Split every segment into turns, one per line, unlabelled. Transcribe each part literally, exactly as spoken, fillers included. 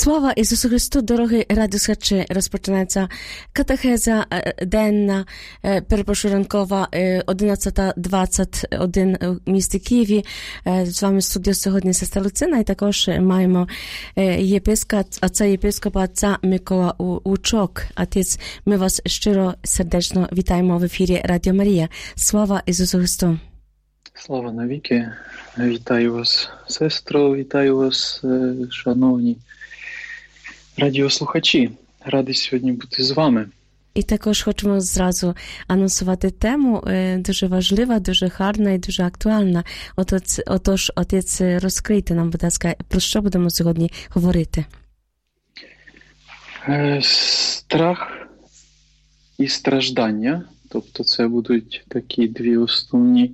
Слава Ісусу Христу, дорогі радіослухачі, розпочинається катехеза денна, перепрошую, ранкова, одинадцята двадцять один в місті Києві. З вами в студії сьогодні сестра Луцина, і також маємо єпископа, отця єпископа, отця Микола Учок. Отець, ми вас щиро, сердечно вітаємо в ефірі Радіо Марія. Слава Ісусу Христу!
Слава навіки! Вітаю вас, сестро, вітаю вас, шановні радіослухачі. Радий сьогодні бути з вами.
І також хочемо зразу анонсувати тему, дуже важлива, дуже гарна і дуже актуальна. Отож, отож отець, розкрийте нам, будь ласка, про що будемо сьогодні говорити?
Страх і страждання. Тобто це будуть такі дві основні,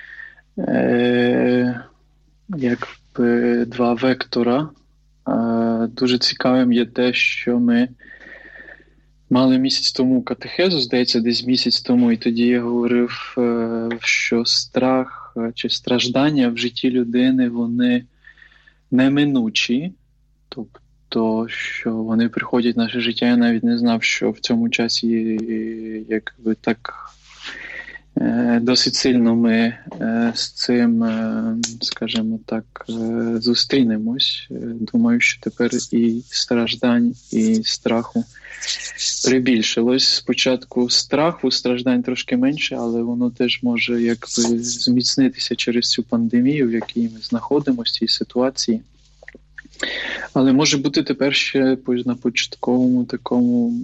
е, якби два вектора. Дуже цікавим є те, що ми мали місяць тому катехезу, здається, десь місяць тому, і тоді я говорив, що страх чи страждання в житті людини, вони неминучі, тобто, що вони приходять в наше життя. Я навіть не знав, що в цьому часі якби так досить сильно ми з цим, скажімо так, зустрінемось. Думаю, що тепер і страждань, і страху прибільшилось. Спочатку страху, страждань трошки менше, але воно теж може якби зміцнитися через цю пандемію, в якій ми знаходимося, в цій ситуації. Але може бути тепер ще на початковому такому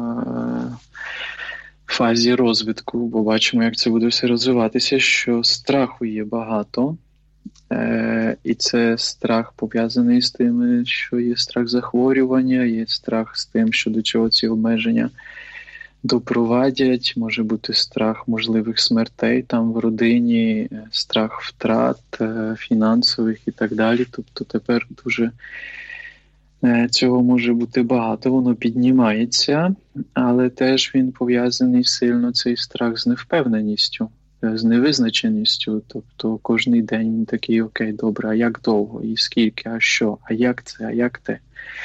фазі розвитку, бо бачимо, як це буде все розвиватися, що страху є багато, е- і це страх пов'язаний з тим, що є страх захворювання, є страх з тим, що до чого ці обмеження допровадять, може бути страх можливих смертей там в родині, страх втрат е- фінансових і так далі. Тобто тепер дуже цього може бути багато, воно піднімається, але теж він пов'язаний сильно, цей страх, з невпевненістю, з невизначеністю. Тобто кожний день він такий: окей, добре, а як довго, і скільки, а що, а як це, а як те.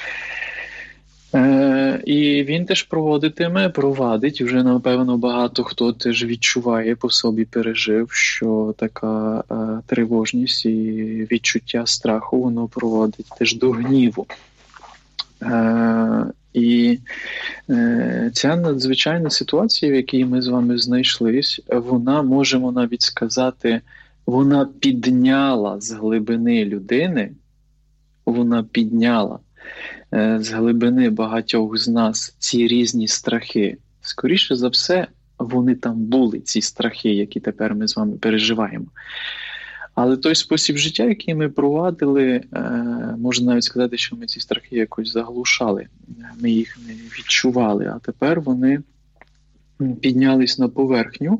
Е, і він теж проводитиме, провадить, вже, напевно, багато хто теж відчуває, по собі пережив, що така е, тривожність і відчуття страху, воно проводить теж до гніву. Uh, і uh, ця надзвичайна ситуація, в якій ми з вами знайшлись, вона, можемо навіть сказати, вона підняла з глибини людини, вона підняла uh, з глибини багатьох з нас ці різні страхи. Скоріше за все, вони там були, ці страхи, які тепер ми з вами переживаємо. Але той спосіб життя, який ми провадили, можна навіть сказати, що ми ці страхи якось заглушали, ми їх не відчували, а тепер вони піднялись на поверхню.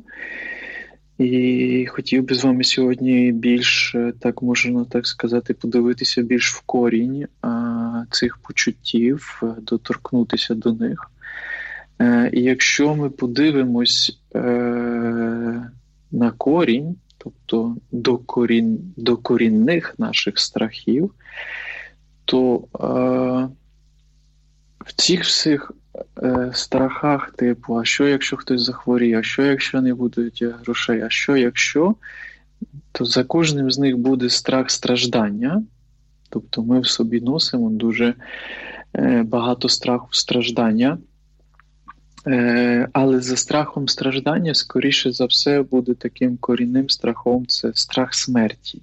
І хотів би з вами сьогодні більш, так можна так сказати, подивитися більш в корінь цих почуттів, доторкнутися до них. І якщо ми подивимось на корінь, тобто до, корін, до корінних наших страхів, то е, в цих всіх е, страхах, типу, а що якщо хтось захворіє, а що якщо не будуть грошей, а що якщо, то за кожним з них буде страх страждання. Тобто ми в собі носимо дуже е, багато страху страждання. Але за страхом страждання, скоріше за все, буде таким корінним страхом – це страх смерті.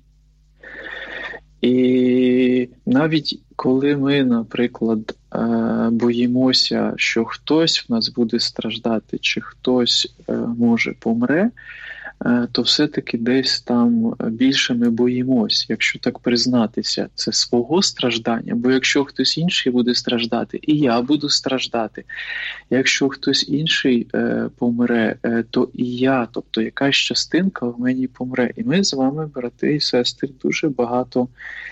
І навіть коли ми, наприклад, боїмося, що хтось в нас буде страждати, чи хтось, може, помре, то все-таки десь там більше ми боїмось, якщо так признатися, це свого страждання. Бо якщо хтось інший буде страждати, і я буду страждати. Якщо хтось інший е, помре, е, то і я, тобто якась частинка в мені помре. І ми з вами, брати і сестри, дуже багато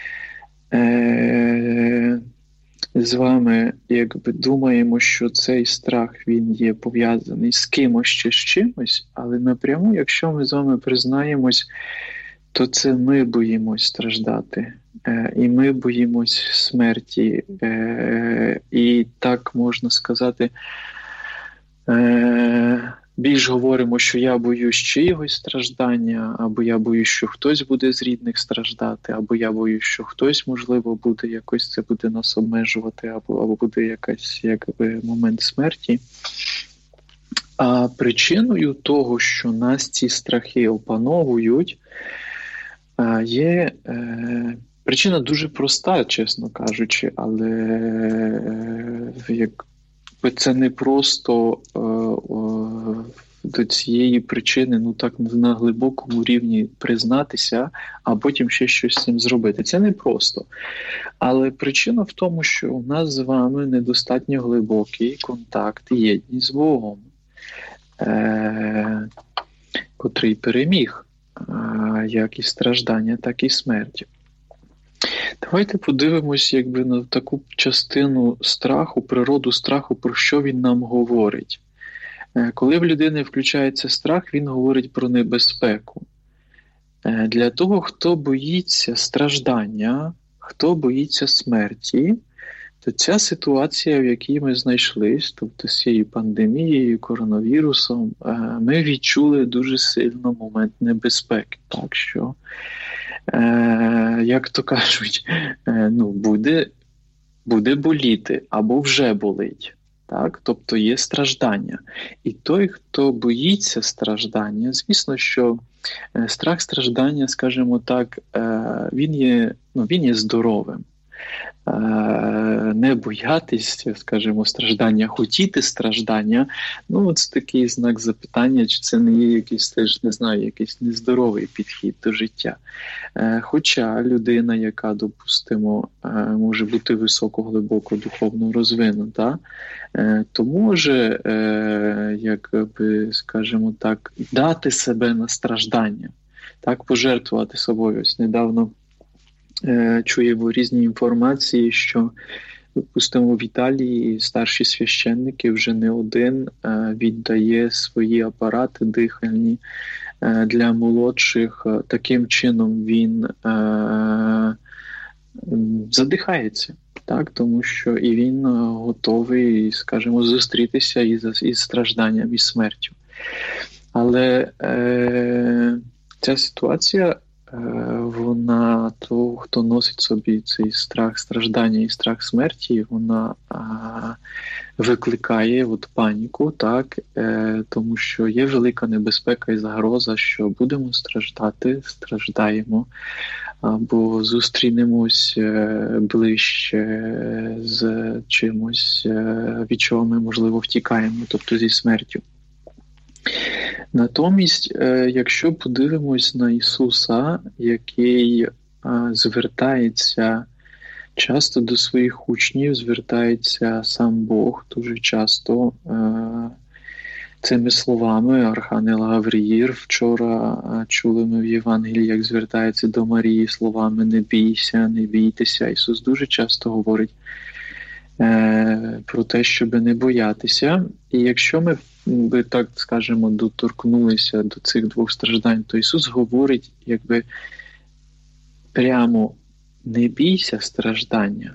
е, з вами якби думаємо, що цей страх, він є пов'язаний з кимось чи з чимось, але напряму, якщо ми з вами признаємось, то це ми боїмось страждати. і ми боїмось смерті. І так можна сказати, більш говоримо, що я боюсь чиїгось страждання, або я боюсь, що хтось буде з рідних страждати, або я боюсь, що хтось, можливо, буде якось це буде нас обмежувати, або, або буде якась, якби, момент смерті. А причиною того, що нас ці страхи опановують, є е, причина дуже проста, чесно кажучи, але е, якби це не просто е, е, до цієї причини, ну так, на глибокому рівні признатися, а потім ще щось з цим зробити. Це не просто. Але причина в тому, що у нас з вами недостатньо глибокий контакт і єдність з Богом, е, котрий переміг як і страждання, так і смерть. Давайте подивимось, якби, на таку частину страху, природу страху, про що він нам говорить. Коли в людини включається страх, він говорить про небезпеку. Для того, хто боїться страждання, хто боїться смерті, то ця ситуація, в якій ми знайшлись, тобто з цією пандемією, коронавірусом, ми відчули дуже сильно момент небезпеки. Так що, як то кажуть, ну, буде, буде боліти або вже болить. Так? Тобто є страждання. І той, хто боїться страждання, звісно, що страх страждання, скажімо так, він є, ну, він є здоровим. Не боятися, скажімо, страждання, хотіти страждання, ну, це такий знак запитання, чи це не є якийсь, теж, не знаю, якийсь нездоровий підхід до життя. Хоча людина, яка, допустимо, може бути високо-глибоко духовно розвинута, то може, якби, скажімо так, дати себе на страждання, так, пожертвувати собою. Ось недавно чуємо різні інформації, що, допустимо, в Італії старші священники вже не один віддає свої апарати дихальні для молодших. Таким чином він задихається, так? Тому що і він готовий, скажімо, зустрітися із, із стражданням, із смертю. Але е, ця ситуація, вона, то, хто носить собі цей страх страждання і страх смерті, вона а, викликає от паніку, так, е, тому що є велика небезпека і загроза, що будемо страждати, страждаємо, або зустрінемось е, ближче з чимось, е, від чого ми, можливо, втікаємо, тобто зі смертю. Натомість, якщо подивимось на Ісуса, який звертається часто до своїх учнів, звертається сам Бог дуже часто цими словами. Архангел Гавриїл вчора чули ми в Євангелії, як звертається до Марії словами «Не бійся, не бійтеся». Ісус дуже часто говорить про те, щоб не боятися. І якщо ми би, так скажемо, доторкнулися до цих двох страждань, то Ісус говорить, якби прямо: не бійся страждання,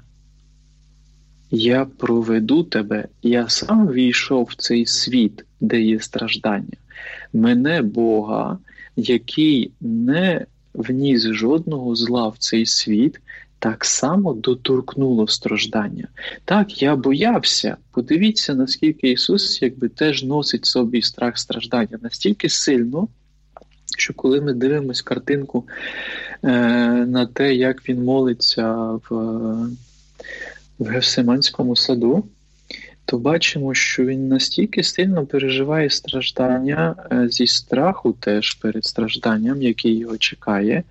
я проведу тебе, я сам війшов в цей світ, де є страждання. Мене, Бога, який не вніс жодного зла в цей світ, так само доторкнуло страждання. Так, я боявся. Подивіться, наскільки Ісус, якби, теж носить собі страх страждання настільки сильно, що коли ми дивимось картинку е, на те, як Він молиться в, в Гефсиманському саду, то бачимо, що Він настільки сильно переживає страждання е, зі страху теж перед стражданням, який його чекає.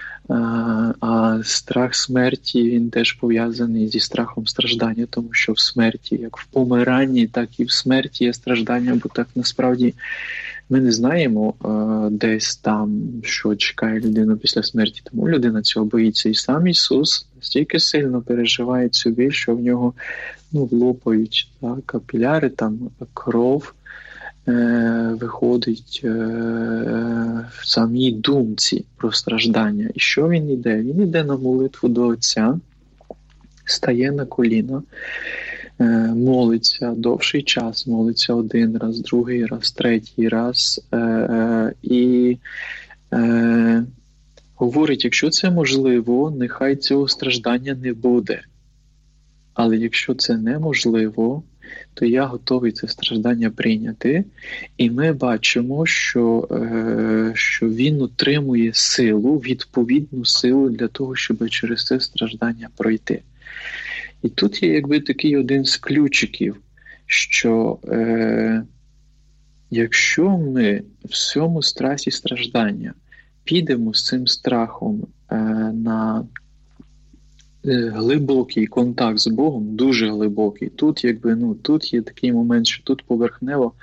А страх смерті, він теж пов'язаний зі страхом страждання, тому що в смерті, як в помиранні, так і в смерті є страждання, бо так насправді ми не знаємо десь там, що чекає людину після смерті, тому людина цього боїться. І сам Ісус настільки сильно переживає цю біль, що в нього, ну, лопають, так, капіляри, там кров, е, виходить е, в самій думці про страждання. І що він іде? Він іде на молитву до Отця, стає на коліна, е, молиться довший час, молиться один раз, другий раз, третій раз, е, е, і е, говорить, якщо це можливо, нехай цього страждання не буде. Але якщо це неможливо, то я готовий це страждання прийняти. І ми бачимо, що, е, що він отримує силу, відповідну силу для того, щоб через це страждання пройти. І тут є якби такий один з ключиків, що е, якщо ми в цьому страсі страждання підемо з цим страхом е, на глибокий контакт з Богом, дуже глибокий. Тут, якби, ну, тут є такий момент, що тут поверхнево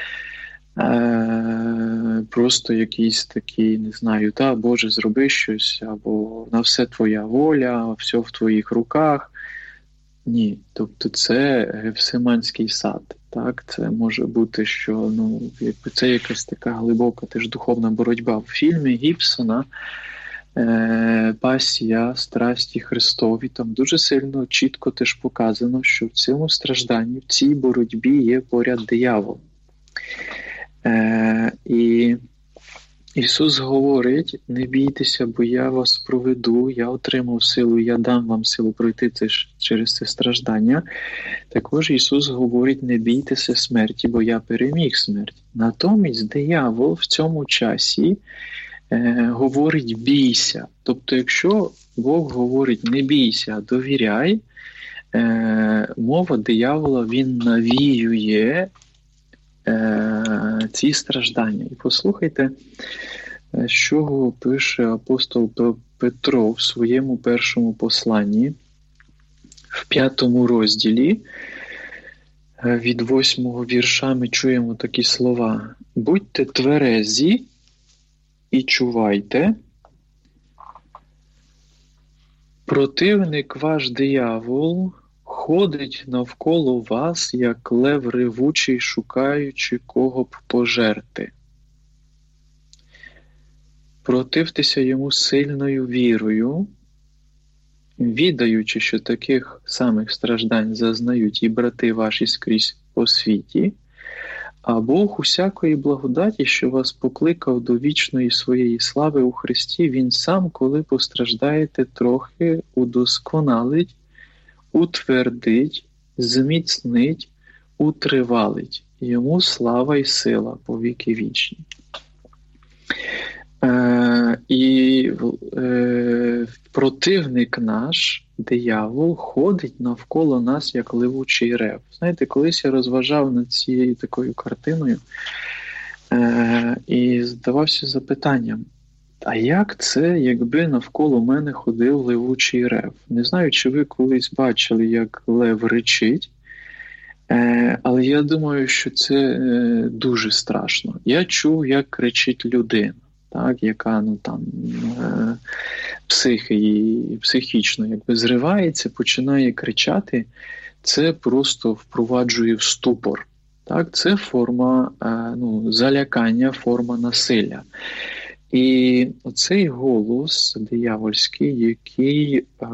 е- просто якийсь такий, не знаю, та, Боже, зроби щось, або на все твоя воля, все в твоїх руках. Ні, тобто це Гефсиманський сад. Так? Це може бути, що ну, якби це якась така глибока теж духовна боротьба. В фільмі Гібсона «Пасія страсті Христові» там дуже сильно, чітко теж показано, що в цьому стражданні, в цій боротьбі є поряд диявол. Е, і Ісус говорить, не бійтеся, бо я вас проведу, я отримав силу, я дам вам силу пройти це, через це страждання. Також Ісус говорить, не бійтеся смерті, бо я переміг смерть. Натомість диявол в цьому часі е, говорить, бійся. Тобто, якщо Бог говорить, не бійся, а довіряй, е, мова диявола, він навіює ці страждання. І послухайте, що пише апостол Петро в своєму першому посланні, в п'ятому розділі, від восьмого вірша ми чуємо такі слова. «Будьте тверезі і чувайте, противник ваш диявол ходить навколо вас, як лев ревучий, шукаючи кого б пожерти. Противтеся йому сильною вірою, відаючи, що таких самих страждань зазнають і брати ваші скрізь по світі, а Бог усякої благодаті, що вас покликав до вічної своєї слави у Христі, Він сам, коли постраждаєте трохи, удосконалить, утвердить, зміцнить, утривалить. Йому слава і сила по віки вічні». Е, і е, противник наш, диявол, ходить навколо нас, як ливучий рев. Знаєте, колись я розважав над цією такою картиною е, і задавався запитанням, а як це, якби навколо мене ходив ливучий рев? Не знаю, чи ви колись бачили, як лев ричить, е, але я думаю, що це е, дуже страшно. Я чув, як кричить людина, так, яка ну, там, е, психі, психічно якби, зривається, починає кричати. Це просто впроваджує в ступор. Так? Це форма е, ну, залякання, форма насилля. І оцей голос диявольський, який е,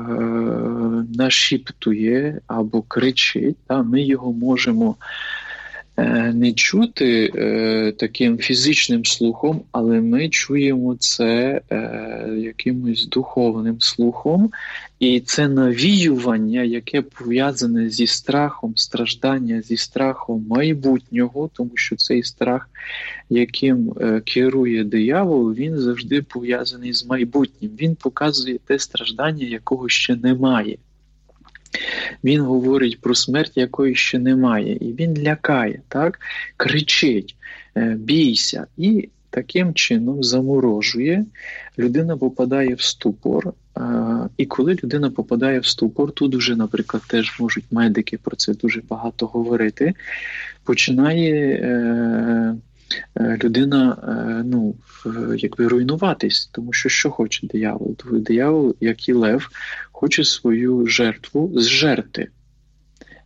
нашіптує або кричить, та, ми його можемо е, не чути е, таким фізичним слухом, але ми чуємо це е, якимось духовним слухом. І це навіювання, яке пов'язане зі страхом, страждання, зі страхом майбутнього, тому що цей страх, яким е, керує диявол, він завжди пов'язаний з майбутнім. Він показує те страждання, якого ще немає. Він говорить про смерть, якої ще немає. І він лякає, так? Кричить, е, бійся. І таким чином заморожує. Людина попадає в ступор. Uh, і коли людина попадає в ступор, тут вже, наприклад, теж можуть медики про це дуже багато говорити, починає е, е, людина е, ну, якби руйнуватись, тому що що хоче диявол? Диявол, як і лев, хоче свою жертву зжерти.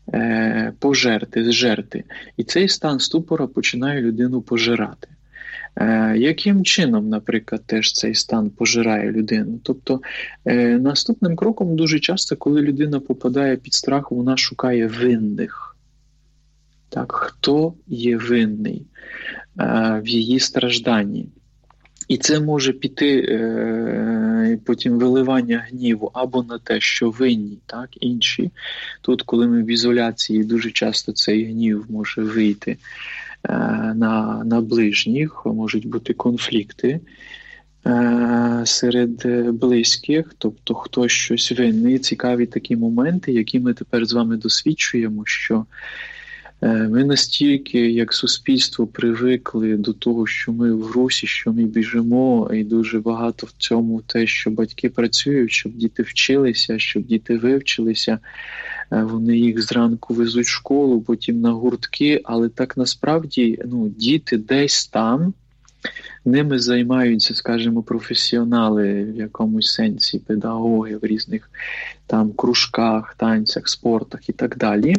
е, пожерти, зжерти. І цей стан ступора починає людину пожирати. Е, яким чином, наприклад, теж цей стан пожирає людину? Тобто е, наступним кроком дуже часто, коли людина попадає під страх, вона шукає винних. Так, хто є винний е, в її стражданні? І це може піти е, потім виливання гніву або на те, що винні, так, інші. Тут, коли ми в ізоляції, дуже часто цей гнів може вийти е, на, на ближніх, можуть бути конфлікти е, серед близьких, тобто хтось щось винний. Цікаві такі моменти, які ми тепер з вами досвідчуємо, що ми настільки, як суспільство, привикли до того, що ми в русі, що ми біжимо, і дуже багато в цьому те, що батьки працюють, щоб діти вчилися, щоб діти вивчилися. Вони їх зранку везуть в школу, потім на гуртки, але так насправді ну, діти десь там, ними займаються, скажімо, професіонали в якомусь сенсі, педагоги в різних там кружках, танцях, спортах і так далі.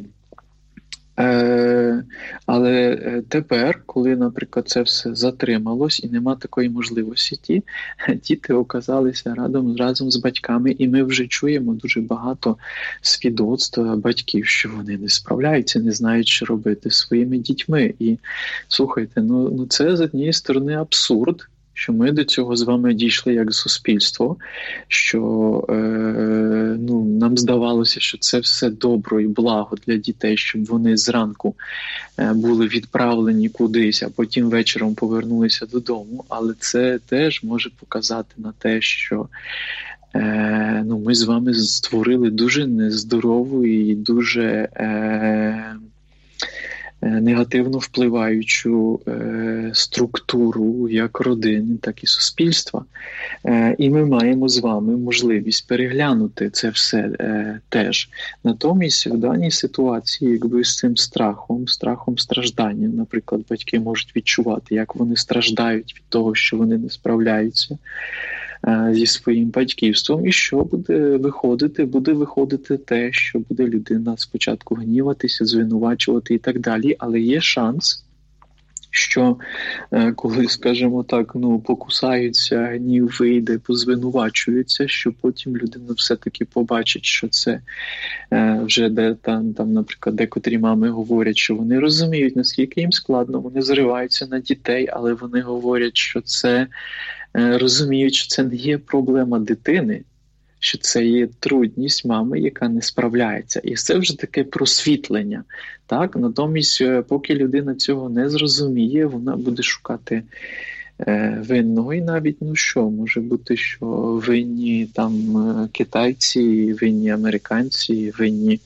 Е, але тепер, коли, наприклад, це все затрималось і нема такої можливості, ті, діти оказалися разом, разом з батьками, і ми вже чуємо дуже багато свідоцтв батьків, що вони не справляються, не знають, що робити зі своїми дітьми. І слухайте, ну, ну це з однієї сторони абсурд, що ми до цього з вами дійшли як суспільство, що е, ну, нам здавалося, що це все добро і благо для дітей, щоб вони зранку е, були відправлені кудись, а потім вечором повернулися додому. Але це теж може показати на те, що е, ну, ми з вами створили дуже нездорову і дуже Е, негативно впливаючу е, структуру як родини, так і суспільства. Е, і ми маємо з вами можливість переглянути це все е, теж. Натомість в даній ситуації, якби з цим страхом, страхом страждання, наприклад, батьки можуть відчувати, як вони страждають від того, що вони не справляються зі своїм батьківством, і що буде виходити? Буде виходити те, що буде людина спочатку гніватися, звинувачувати і так далі, але є шанс, що коли, скажімо так, ну, покусаються, гнів вийде, позвинувачуються, що потім людина все-таки побачить, що це вже де там, там, наприклад, декотрі мами говорять, що вони розуміють, наскільки їм складно, вони зриваються на дітей, але вони говорять, що це розуміють, що це не є проблема дитини, що це є трудність мами, яка не справляється. І це вже таке просвітлення. Так? Натомість, поки людина цього не зрозуміє, вона буде шукати е, винного. І навіть, ну що, може бути, що винні там китайці, винні американці, винні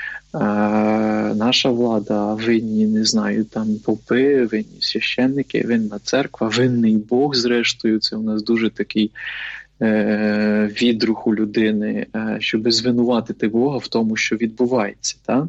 наша влада, винні, не знаю, там попи, винні священники, винна церква, винний Бог, зрештою, це у нас дуже такий е, відрух у людини, е, щоб звинуватити Бога в тому, що відбувається. Так?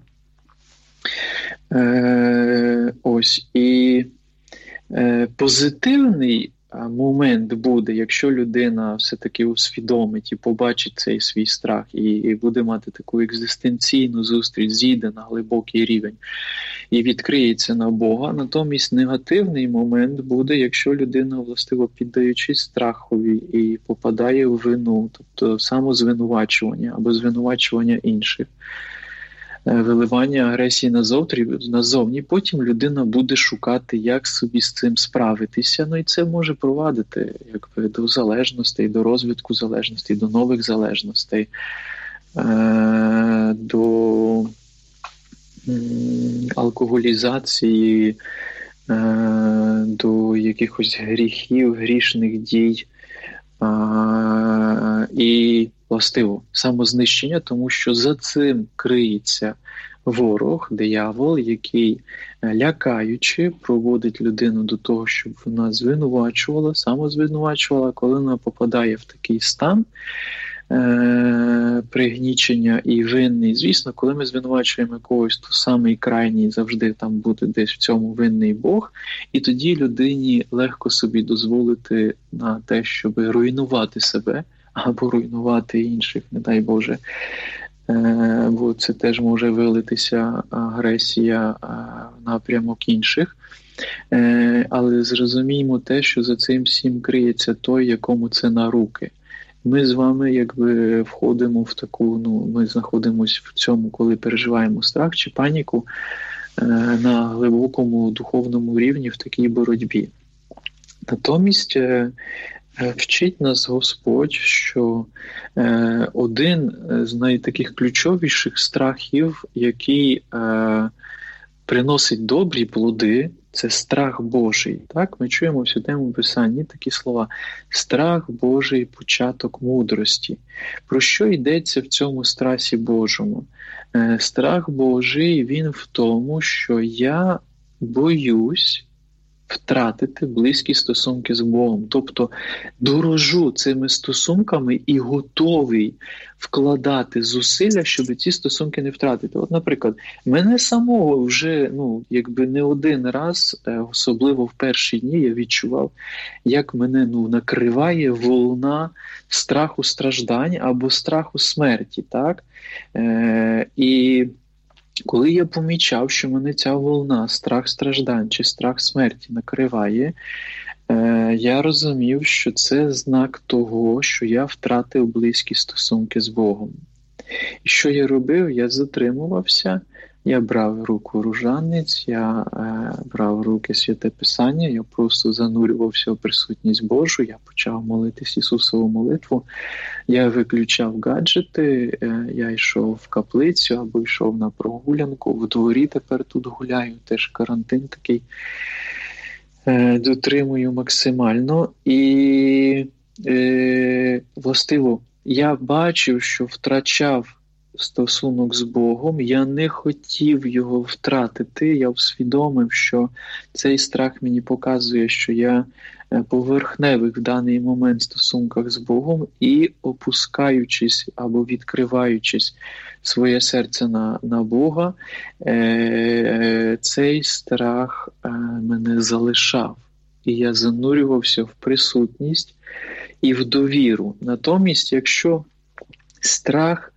Е, ось, і е, позитивний момент буде, якщо людина все-таки усвідомить і побачить цей свій страх, і, і буде мати таку екзистенційну зустріч, зійде на глибокий рівень і відкриється на Бога. Натомість негативний момент буде, якщо людина, властиво піддаючись страхові і попадає в вину, тобто самозвинувачування або звинувачування інших, виливання агресії назовні, назовні, потім людина буде шукати, як собі з цим справитися. Ну і це може провадити якби, до залежностей, до розвитку залежностей, до нових залежностей, е- до м- алкоголізації, е- до якихось гріхів, грішних дій. Е- і властиво самознищення, тому що за цим криється ворог, диявол, який, лякаючи, проводить людину до того, щоб вона звинувачувала, самозвинувачувала. Коли вона попадає в такий стан е- пригнічення і винний, звісно, коли ми звинувачуємо когось, то самий крайній завжди там буде десь в цьому винний Бог, і тоді людині легко собі дозволити на те, щоб руйнувати себе, або руйнувати інших, не дай Боже, бо це теж може вилитися агресія в напрямок інших. Але зрозуміємо те, що за цим всім криється той, якому це на руки. Ми з вами якби входимо в таку, ну, ми знаходимося в цьому, коли переживаємо страх чи паніку на глибокому духовному рівні в такій боротьбі. Натомість вчить нас Господь, що один з найтаких ключовіших страхів, який приносить добрі плоди, це страх Божий. Так? Ми чуємо в Святому Писанні такі слова. Страх Божий – початок мудрості. Про що йдеться в цьому страсі Божому? Страх Божий, він в тому, що я боюсь втратити близькі стосунки з Богом. Тобто дорожу цими стосунками і готовий вкладати зусилля, щоб ці стосунки не втратити. От, наприклад, мене самого вже, ну, якби не один раз, особливо в перші дні, я відчував, як мене, ну, накриває волна страху страждань або страху смерті, так? Е, і коли я помічав, що мене ця волна, страх страждань чи страх смерті накриває, е, я розумів, що це знак того, що я втратив близькі стосунки з Богом. І що я робив? Я затримувався, я брав в руку ружанець, я е, брав в руки Святе Писання, я просто занурювався в присутність Божу, я почав молитись Ісусову молитву, я виключав гаджети, е, я йшов в каплицю або йшов на прогулянку, в дворі тепер тут гуляю, теж карантин такий, е, дотримую максимально. І е, властиво, я бачив, що втрачав стосунок з Богом, я не хотів його втратити, я усвідомив, що цей страх мені показує, що я поверхневих в даний момент стосунках з Богом і опускаючись або відкриваючись своє серце на, на Бога, е, цей страх е, мене залишав. І я занурювався в присутність і в довіру. Натомість, якщо страх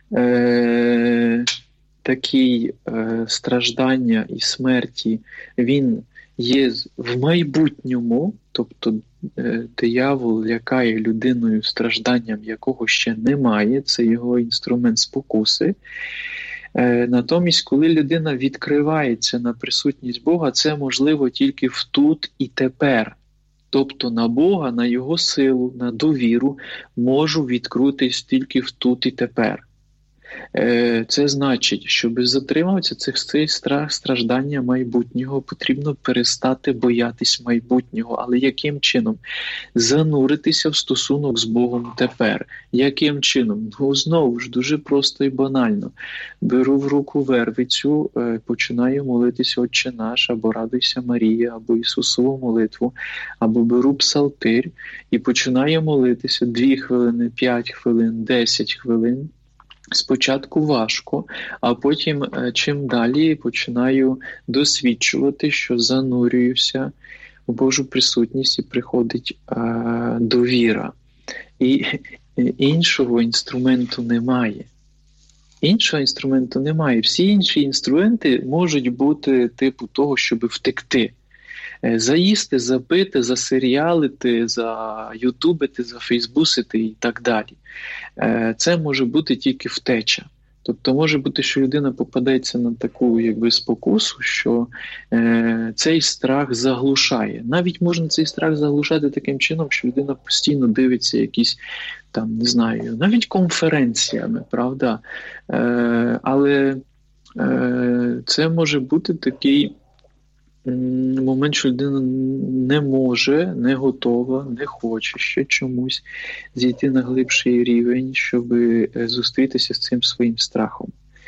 Е, такий е, страждання і смерті, він є в майбутньому, тобто е, диявол лякає людиною стражданням, якого ще немає, це його інструмент спокуси. Е, натомість, коли людина відкривається на присутність Бога, це можливо тільки в тут і тепер. Тобто на Бога, на Його силу, на довіру можу відкритись тільки в тут і тепер. Це значить, щоб затримуватися цих цей страх страждання майбутнього, потрібно перестати боятись майбутнього. Але яким чином? Зануритися в стосунок з Богом тепер. Яким чином? Ну, знову ж, дуже просто і банально. Беру в руку вервицю, починаю молитися Отче наш, або Радуйся Марія, або Ісусову молитву, або беру псалтир і починаю молитися дві хвилини, п'ять хвилин, десять хвилин. Спочатку важко, а потім чим далі починаю досвідчувати, що занурююся в Божу присутність і приходить е, довіра. І іншого інструменту немає. Іншого інструменту немає. Всі інші інструменти можуть бути типу того, щоб втекти. Заїсти, запити, засеріалити, заютубити, зафейсбусити і так далі. Це може бути тільки втеча. Тобто може бути, що людина попадеться на таку якби спокусу, що е, цей страх заглушає. Навіть можна цей страх заглушати таким чином, що людина постійно дивиться якісь, там, не знаю, навіть конференціями, правда? Е, але е, це може бути такий момент, що людина не може, не готова, не хоче ще чомусь зійти на глибший рівень, щоб зустрітися з цим своїм страхом.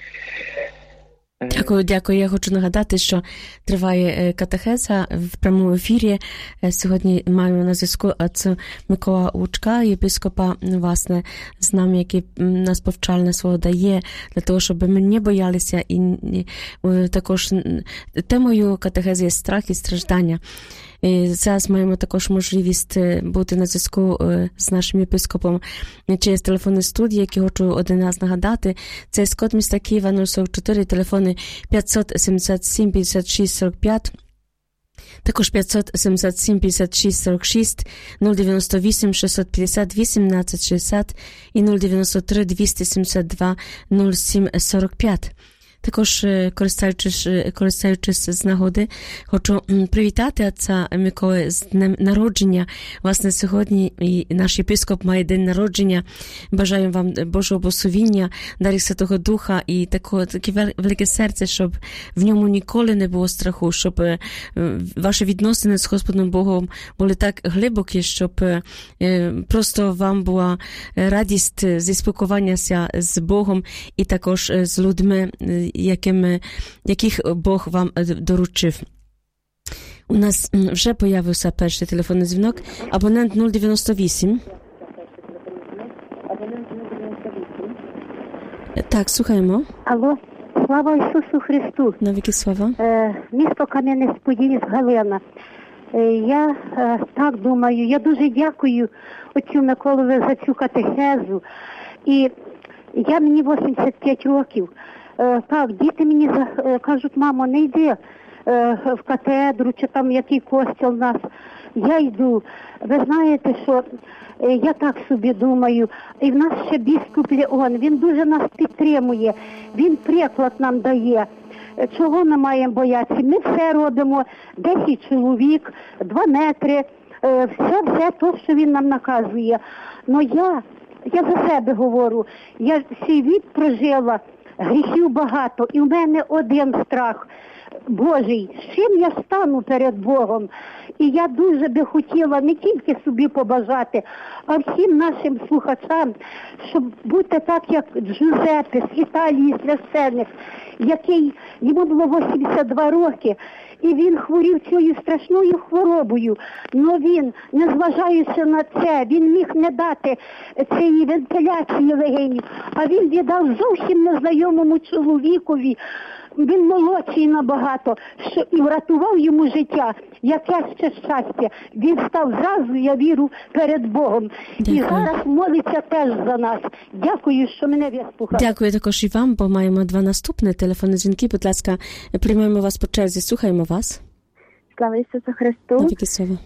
Дякую, дякую. Я хочу нагадати, що триває катехеза в прямому ефірі. Сьогодні маємо на зв'язку отця Микола Лучка, єпископа, власне, з нами, який нас повчальне слово дає, для того, щоб ми не боялися. І також темою катехези є страх і страждання. І зараз маємо також можливість бути на зв'язку з нашим єпископом через телефонні студії, які хочу один раз нагадати. Це з код міста Києва нуль сорок чотири, телефони п'ятсот сімдесят сім п'ятдесят шість сорок п'ять, також п'ятсот сімдесят сім п'ятдесят шість сорок шість, нуль дев'яносто вісім шістсот п'ятдесят вісімнадцять шістдесят і нуль дев'яносто три двісті сімдесят два нуль сім сорок п'ять. Також, користуючись, користуючись з нагоди, хочу привітати отця Миколи з днем народження. Власне, сьогодні і наш єпископ має день народження. Бажаю вам Божого благословіння, дарів Святого Духа і такого, таке велике серце, щоб в ньому ніколи не було страху, щоб ваші відносини з Господом Богом були так глибокі, щоб просто вам була радість зі спілкуванням з Богом і також з людьми, яким, яких Бог вам доручив. У нас вже появився перший телефонний дзвінок. Абонент нуль дев'яносто вісім. Так, слухаємо.
Алло, слава Ісусу Христу.
Навіки слава.
Е, місто Кам'янець-Подільськ, Галина. Е, я е, так думаю, я дуже дякую отцю Миколові за цю катехезу. І я, мені вісімдесят п'ять років. Е, так, діти мені е, кажуть, мамо, не йди е, в катедру, чи там який костіл у нас. Я йду. Ви знаєте, що е, я так собі думаю, і в нас ще біскуп Леон, він дуже нас підтримує, він приклад нам дає. Чого ми маємо боятися? Ми все робимо, десять чоловік, два метри, е, все, все то, що він нам наказує. Но я, я за себе говорю, я свій вік прожила, гріхів багато, і в мене один страх Божий, з чим я стану перед Богом. І я дуже би хотіла не тільки собі побажати, а всім нашим слухачам, щоб бути так, як Джузеппе з Італії, священник, який, йому було вісімдесят два роки, і він хворів цією страшною хворобою. Но він, незважаючи на це, він міг не дати цієї вентиляції легенів, а він віддав зовсім незнайомому чоловікові, він молодший набагато, що і врятував йому життя. Яке ще щастя. Він став зразу, я вірю, перед Богом. Дякую. І зараз молиться теж за нас. Дякую, що мене вислухали.
Дякую також і вам, бо маємо два наступні телефонні дзвінки. Будь ласка, приймаємо вас по черзі. Слухаємо вас.
Слава Ісусу Христу.
Навіки слава.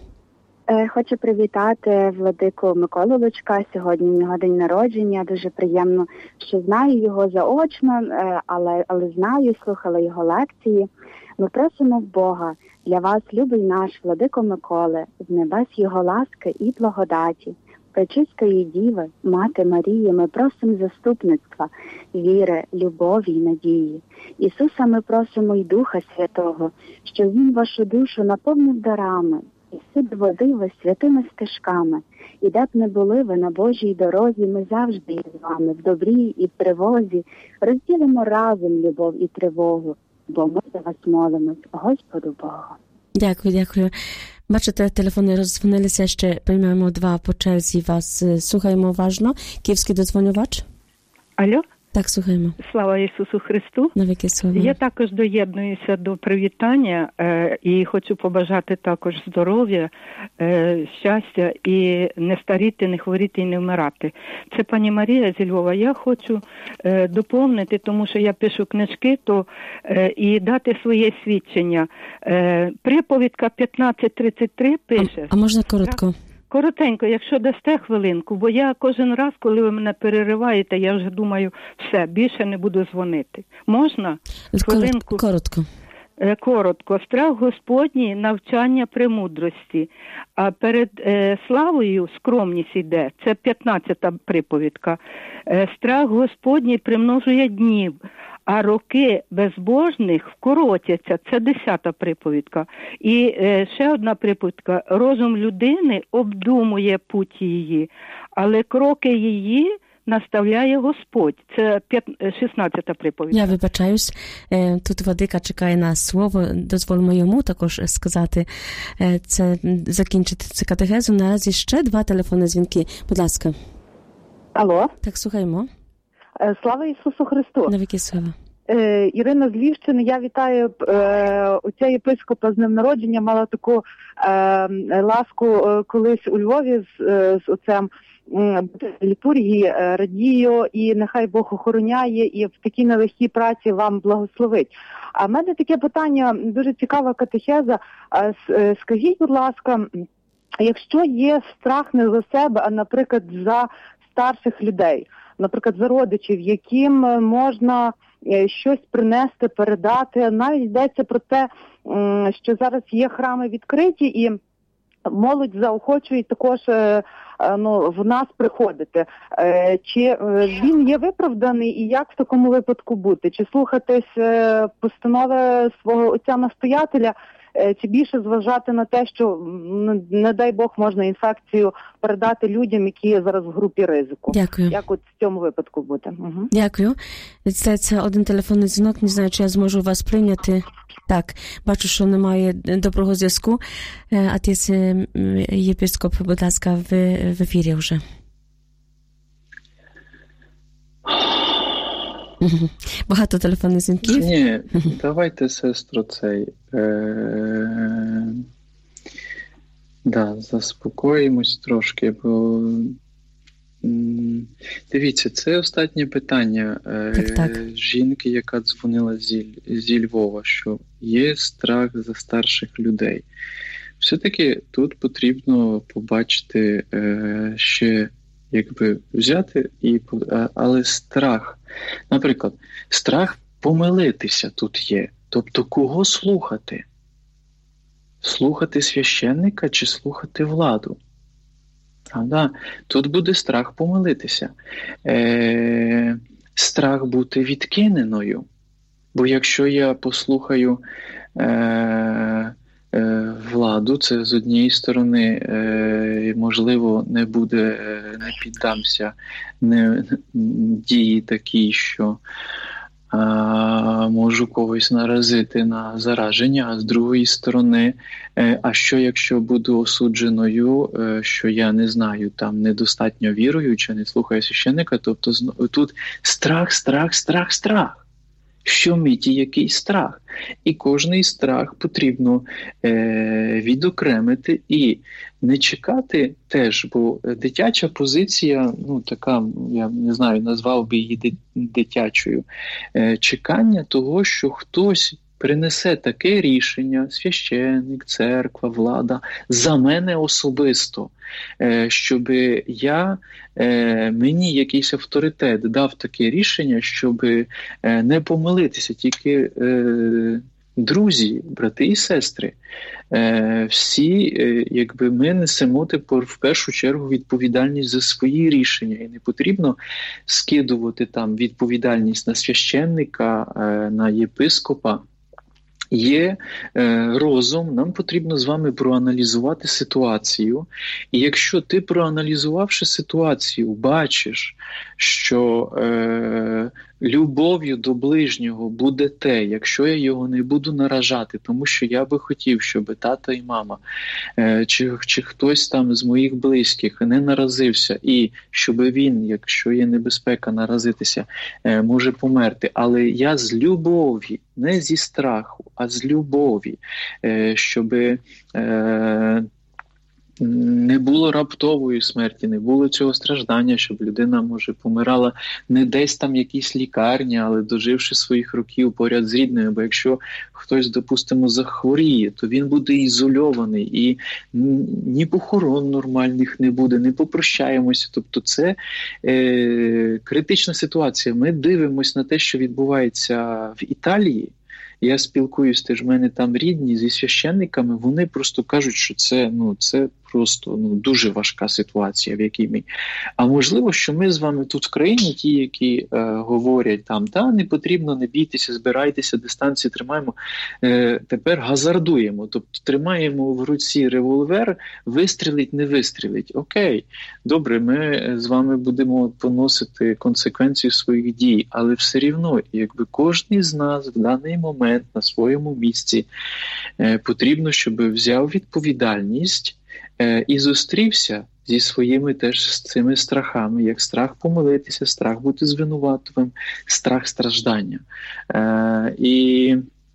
Хочу привітати владику Миколу Лучка. Сьогодні в нього день народження. Дуже приємно, що знаю його заочно, але, але знаю, слухала його лекції. Ми просимо Бога для вас, любий наш владико Миколе, з небес його ласки і благодаті. Пречистої Діви, Мати Марії, ми просимо заступництва, віри, любові й надії. Ісуса ми просимо й Духа Святого, щоб Він вашу душу наповнив дарами, і сип водив ви святими стежками. І де б не були ви на Божій дорозі, ми завжди є з вами, в добрі і в тривозі. Розділимо разом любов і тривогу, бо ми за вас молимось, Господу Богу.
Дякую, дякую. Бачите, телефони роздзвонилися, ще приймаємо два по черзі вас. Слухаємо уважно. Київський дозвонювач.
Алло?
Так, слухаємо.
Слава Ісусу Христу.
Навіки слава.
Я також доєднуюся до привітання е, і хочу побажати також здоров'я, е, щастя і не старіти, не хворіти і не вмирати. Це пані Марія зі Львова. Я хочу е, доповнити, тому що я пишу книжки, то е, і дати своє свідчення. Е, приповідка п'ятнадцять тридцять три пише.
А, а можна коротко?
Коротенько, якщо дасте хвилинку, бо я кожен раз, коли ви мене перериваєте, я вже думаю, все, більше не буду дзвонити. Можна?
Хвилинку? Коротко.
Коротко. Страх Господній, навчання премудрості. А перед е, славою скромність йде. Це п'ятнадцята приповідка. Е, страх Господній примножує днів, а роки безбожних вкоротяться. Це десята приповідка. І е, ще одна приповідка. Розум людини обдумує путь її, але кроки її наставляє Господь. Це шістнадцята приповідка.
Я вибачаюсь. Тут Владика чекає на слово. Дозволимо йому також сказати, це, закінчити цю катехезу. Наразі ще два телефонні дзвінки. Будь ласка.
Алло.
Так, слухаємо.
Слава Ісусу Христу.
Навіки слава.
Ірина з Львівщини. Я вітаю отця єпископа з днем народження. Мала таку ласку колись у Львові з, з отцем літургії, радію, і нехай Бог охороняє, і в такій нелегкій праці вам благословить. А в мене таке питання, дуже цікава катехеза. Скажіть, будь ласка, якщо є страх не за себе, а, наприклад, за старших людей, наприклад, за родичів, яким можна щось принести, передати, навіть йдеться про те, що зараз є храми відкриті, і молодь заохочує також ну, в нас приходити. Чи він є виправданий і як в такому випадку бути? Чи слухатись постанови свого отця-настоятеля, чи більше зважати на те, що, не дай Бог, можна інфекцію передати людям, які зараз в групі ризику?
Дякую.
Як от в цьому випадку бути? Угу.
Дякую. Це один телефонний дзвінок, не знаю, чи я зможу вас прийняти. Так, бачу, що немає доброго зв'язку. Отець єпископ, будь ласка, в, в ефірі вже. Багато телефонних дзвінків.
Ні, давайте, сестро, цей... Е- да, заспокоїмось трошки, бо... Дивіться, це останнє питання
так, так.
жінки, яка дзвонила зі, зі Львова, що є страх за старших людей. Все-таки тут потрібно побачити е, ще, якби взяти, і, але страх, наприклад, страх помилитися тут є. Тобто кого слухати? Слухати священника чи слухати владу? Правда? Тут буде страх помилитися. Е, страх бути відкиненою. Бо якщо я послухаю е, е, владу, це з однієї сторони, е, можливо, не буде, не піддамся не, дії такі, що А, можу когось наразити на зараження, а з другої сторони, е, а що якщо буду осудженою, е, що я не знаю, там недостатньо віруюча, не слухаю священника, тобто тут страх, страх, страх, страх. Щомиті якийсь страх. І кожний страх потрібно е, відокремити і не чекати теж, бо дитяча позиція, ну така, я не знаю, назвав би її дитячою, е, чекання того, що хтось принесе таке рішення, священник, церква, влада, за мене особисто, щоб я, мені якийсь авторитет дав таке рішення, щоб не помилитися. Тільки друзі, брати і сестри, всі, якби ми несемо тепер в першу чергу відповідальність за свої рішення. І не потрібно скидувати там відповідальність на священника, на єпископа. Є е, розум, нам потрібно з вами проаналізувати ситуацію. І якщо ти, проаналізувавши ситуацію, бачиш, що е, любов'ю до ближнього буде те, якщо я його не буду наражати, тому що я би хотів, щоб тата і мама, е, чи, чи хтось там з моїх близьких не наразився, і щоб він, якщо є небезпека наразитися, е, може померти. Але я з любові, не зі страху, а з любові, е, щоб е, не було раптової смерті, не було цього страждання, щоб людина, може, помирала не десь там якійсь лікарні, але доживши своїх років поряд з рідними. Бо якщо хтось, допустимо, захворіє, то він буде ізольований, і ні похорон нормальних не буде, не попрощаємося. Тобто це е, критична ситуація. Ми дивимося на те, що відбувається в Італії. Я спілкуюсь, теж в мене там рідні зі священниками, вони просто кажуть, що це, ну, це просто ну, дуже важка ситуація, в якій ми. А можливо, що ми з вами тут в країні, ті, які е, говорять там, та не потрібно, не бійтеся, збирайтеся, дистанцію тримаємо, е, тепер газардуємо, тобто тримаємо в руці револьвер, вистрілить, не вистрілить. Окей, добре, ми з вами будемо поносити консеквенцію своїх дій, але все рівно, якби кожен з нас в даний момент на своєму місці е, потрібно, щоб взяв відповідальність е, і зустрівся зі своїми теж з цими страхами, як страх помилитися, страх бути звинуватовим, страх страждання. Е, і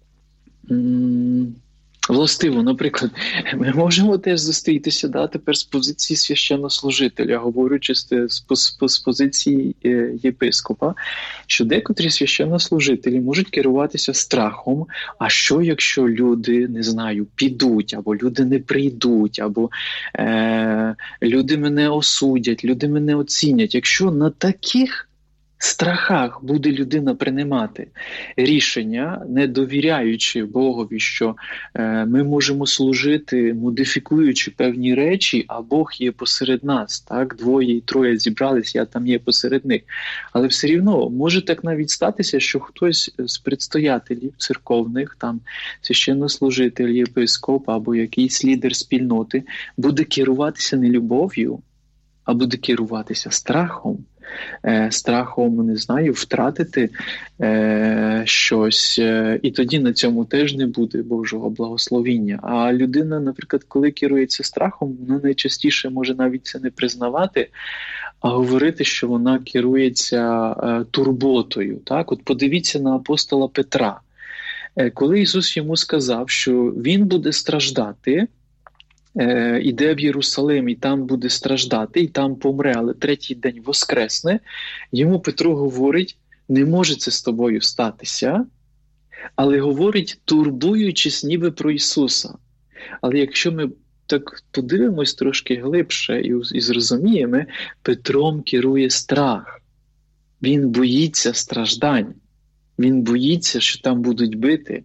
м- властиво, наприклад, ми можемо теж зустрітися, да, тепер з позиції священнослужителя, говорячи з, з, з позиції е, єпископа, що декотрі священнослужителі можуть керуватися страхом, а що якщо люди, не знаю, підуть, або люди не прийдуть, або е, люди мене осудять, люди мене оцінять. Якщо на таких страхах буде людина приймати рішення, не довіряючи Богові, що е, ми можемо служити, модифікуючи певні речі, а Бог є посеред нас, так? Двоє і троє зібрались, я там є посеред них. Але все рівно може так навіть статися, що хтось з предстоятелів церковних, там священнослужитель, єпископ або якийсь лідер спільноти буде керуватися не любов'ю, а буде керуватися страхом. Е, страхом, не знаю, втратити е, щось, е, і тоді на цьому теж не буде Божого благословіння. А людина, наприклад, коли керується страхом, вона найчастіше може навіть це не признавати, а говорити, що вона керується е, турботою. Так? От подивіться на апостола Петра. Е, коли Ісус йому сказав, що він буде страждати, Е, іде в Єрусалим, і там буде страждати, і там помре, але третій день воскресне, йому Петро говорить, не може це з тобою статися, але говорить, турбуючись ніби про Ісуса. Але якщо ми так подивимось трошки глибше і, і зрозуміємо, Петром керує страх. Він боїться страждань. Він боїться, що там будуть бити.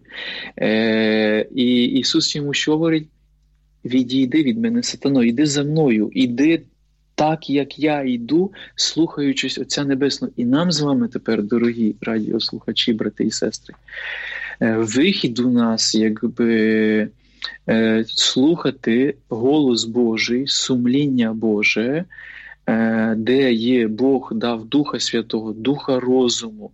Е, і Ісус йому що говорить? Відійди від мене, сатано, іди за мною, іди так, як я йду, слухаючись Отця Небесного. І нам з вами тепер, дорогі радіослухачі, брати і сестри, вихід у нас, якби, слухати голос Божий, сумління Боже, де є Бог дав Духа Святого, Духа розуму,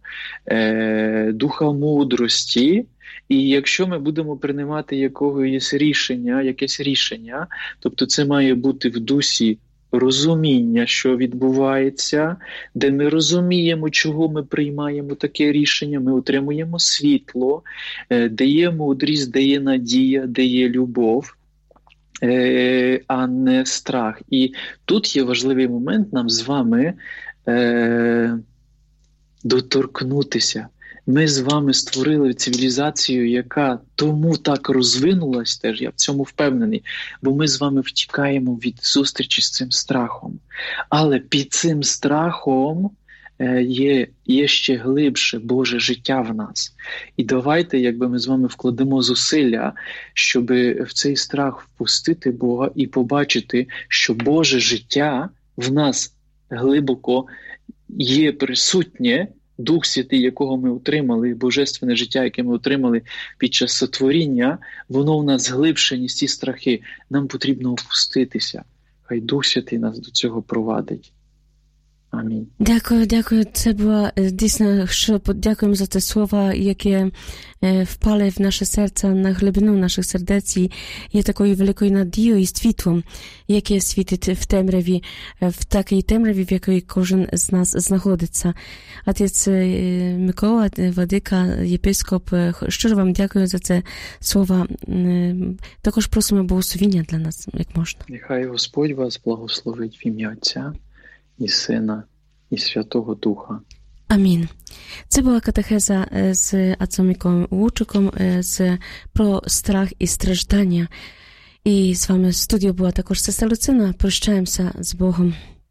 Духа мудрості. І якщо ми будемо приймати якогось рішення, якесь рішення, тобто це має бути в дусі розуміння, що відбувається, де ми розуміємо, чого ми приймаємо таке рішення, ми отримуємо світло, де є мудрість, де є надія, де є любов, а не страх. І тут є важливий момент нам з вами е, доторкнутися. Ми з вами створили цивілізацію, яка тому так розвинулась теж, я в цьому впевнений, бо ми з вами втікаємо від зустрічі з цим страхом. Але під цим страхом є, є ще глибше Боже життя в нас. І давайте, якби ми з вами вкладемо зусилля, щоб в цей страх впустити Бога і побачити, що Боже життя в нас глибоко є присутнє, Дух Святий, якого ми отримали, божественне життя, яке ми отримали під час сотворіння, воно у нас глибше, ніж ці страхи. Нам потрібно опуститися. Хай Дух Святий нас до цього провадить. Амінь.
Дякую, дякую. Це було дійсно, що дякуємо за те слова, яке впали в наше серце, на глибину наших сердець і є такою великою надією і світлом, яке світить в темряві, в такій темряві, в якій кожен з нас знаходиться. Отець Микола, владика, єпископ, щиро вам дякую за це слова. Також просимо благословіння для нас, як можна.
Нехай Господь вас благословить в ім'я Отця і Сина, і Святого Духа.
Амін. Це була катехеза з отцом Миколою Лучиком з, про страх і страждання. І з вами в студії була також сестра Люцина. Прощаємося з Богом.